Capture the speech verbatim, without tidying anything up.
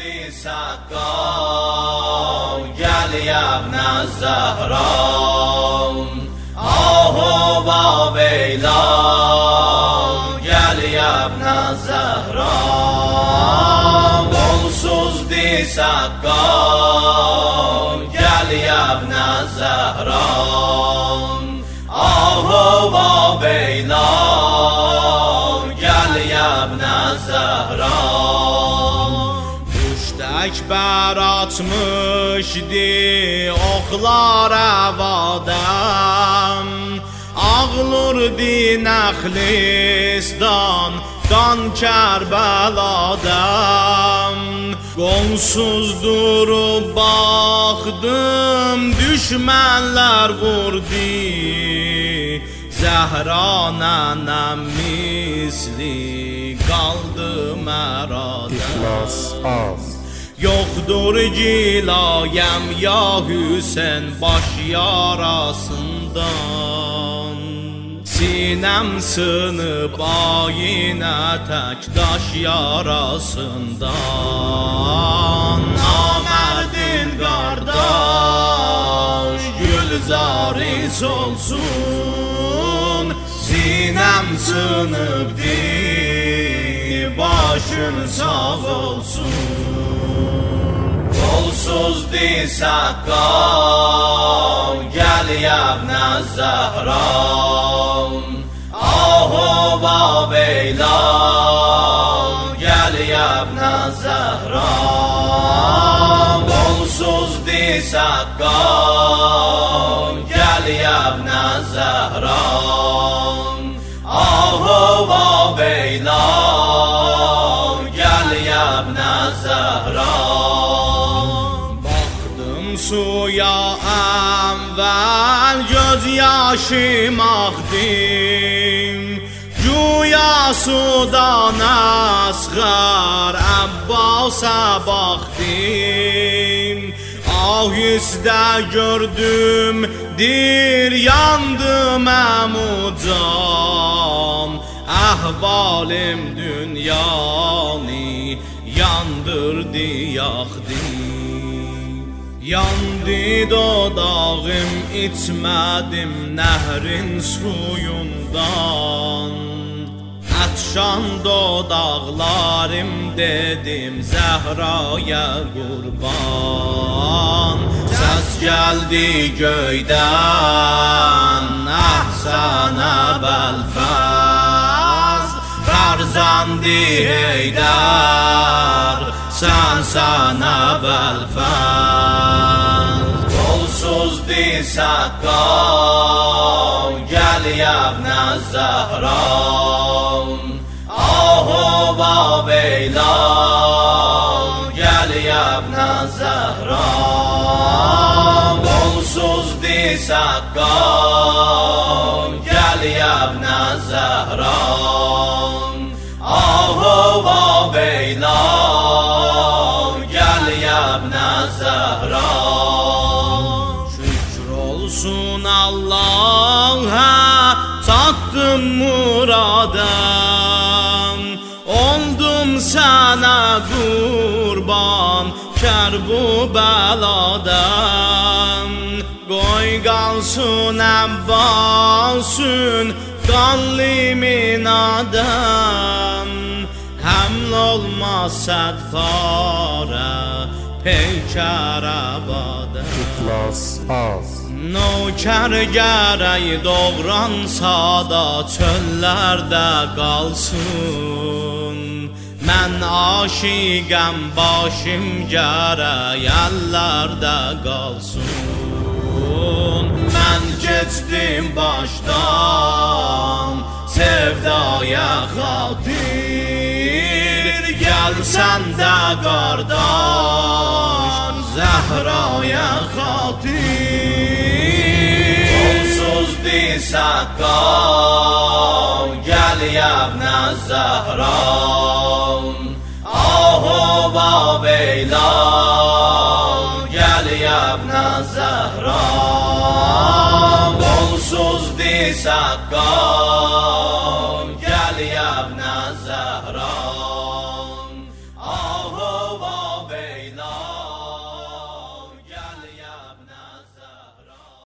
di Sakka, gel yabna Zahra, ahu va veyla, gel yabna Zahra, golsuz di Sakka, gel yabna Zahra, ahu va veyla, gel yabna Zahra. Ekber atmışdı oxlar avadan, ağlurdu Nəxlistan, qan Kərbeladan. Qonsuz durub baxdım, düşmənlər vurdu, Zəhra nənəm misli qaldı mərada. İxlas az. Yoktur cilayem ya Hüseyin baş yarasından, sinem sınıp ayine tek taş yarasından. Namerdin kardeş gülzaris olsun, sinem sınıp di başın sağ olsun. Golsuz di Sakka, gel yabna Zahra, ahu va veyla, gel yabna Zahra. Golsuz di Sakka, gel yabna Zahra, ahu va veyla, gel yabna Zahra. Suya əvvəl göz yaşım axdım, güya sudan əsğər Əbbasa baxdım. Ahüzdə gördüm, dir yandı məmucan, əhvalim dünyanı yandırdı, yaxdı. Yandı dodağım, içmədim nəhrin suyundan, ətşan dodaqlarım dedim Zəhraya qurban. Səs gəldi göydən, əhsənə bəlfəz, Fərzandi Heydər, sən sənə bəlfəz. Golsuz di Sakka, gel yabna Zahra, ahu va veyla, gel yabna Zahra. Golsuz di Sakka, gel yabna Zahra, ahu va veyla, gel yabna Zahra. Şükür olsun Allah'a, çattım muradan, oldum sana kurban Kərbeladan. Qoy qalsın Əbbasın qanlı minadan, həml olmaz sədfara peykər abada. İxlas az. Nökər gərək doğransa da çöllərdə qalsın, mən aşiqəm başım gərək əllərdə qalsın. Mən keçdim başdan sevdaya xatir, gəlsən də qardaş Zəhraya xatir. Golsuz di Sakka, gel yabna Zahra, ahu va veyla, gel yabna Zahra. Golsuz di Sakka,